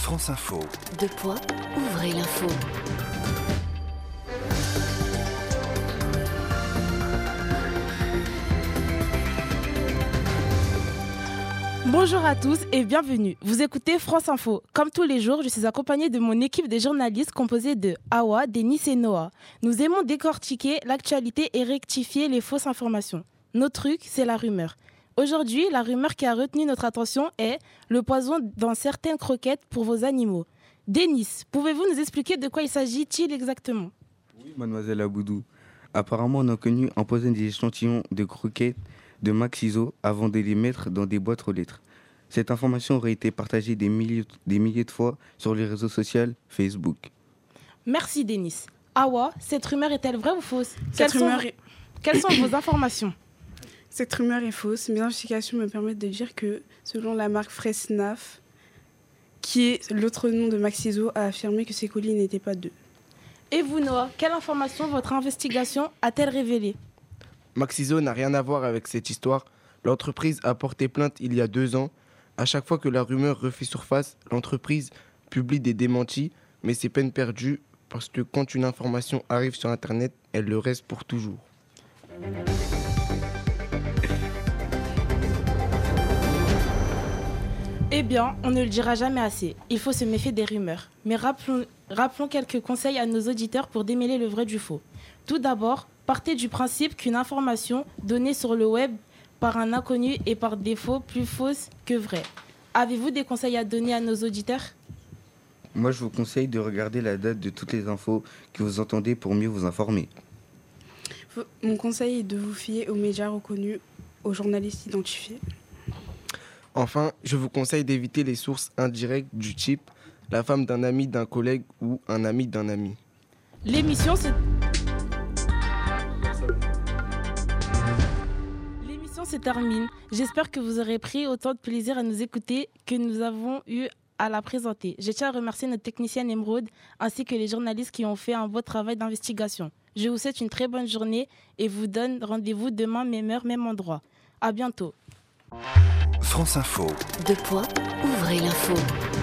France Info. Deux poids, ouvrez l'info. Bonjour à tous et bienvenue. Vous écoutez France Info. Comme tous les jours, je suis accompagnée de mon équipe de journalistes composée de Awa, Denis et Noah. Nous aimons décortiquer l'actualité et rectifier les fausses informations. Notre truc, c'est la rumeur. Aujourd'hui, la rumeur qui a retenu notre attention est le poison dans certaines croquettes pour vos animaux. Denis, pouvez-vous nous expliquer de quoi il s'agit-il exactement ? Oui, mademoiselle Aboudou. Apparemment, on a connu empoisonner des échantillons de croquettes de Maxiso avant de les mettre dans des boîtes aux lettres. Cette information aurait été partagée des milliers de fois sur les réseaux sociaux Facebook. Merci Denis. Awa, cette rumeur est-elle vraie ou fausse ? Cette rumeur Quelles sont vos informations ? Cette rumeur est fausse. Mes investigations me permettent de dire que, selon la marque Fresnaf, qui est l'autre nom de Maxiso, a affirmé que ces colis n'étaient pas d'eux. Et vous, Noah, quelle information votre investigation a-t-elle révélée ? Maxiso n'a rien à voir avec cette histoire. L'entreprise a porté plainte il y a 2 ans. À chaque fois que la rumeur refait surface, l'entreprise publie des démentis, mais c'est peine perdue parce que quand une information arrive sur Internet, elle le reste pour toujours. Eh bien, on ne le dira jamais assez. Il faut se méfier des rumeurs. Mais rappelons quelques conseils à nos auditeurs pour démêler le vrai du faux. Tout d'abord, partez du principe qu'une information donnée sur le web par un inconnu est par défaut plus fausse que vraie. Avez-vous des conseils à donner à nos auditeurs ? Moi, je vous conseille de regarder la date de toutes les infos que vous entendez pour mieux vous informer. Mon conseil est de vous fier aux médias reconnus, aux journalistes identifiés. Enfin, je vous conseille d'éviter les sources indirectes du type la femme d'un ami d'un collègue ou un ami d'un ami. L'émission se termine. J'espère que vous aurez pris autant de plaisir à nous écouter que nous avons eu à la présenter. Je tiens à remercier notre technicienne Émeraude ainsi que les journalistes qui ont fait un beau travail d'investigation. Je vous souhaite une très bonne journée et vous donne rendez-vous demain, même heure, même endroit. À bientôt. France Info. Deux poids, ouvrez l'info.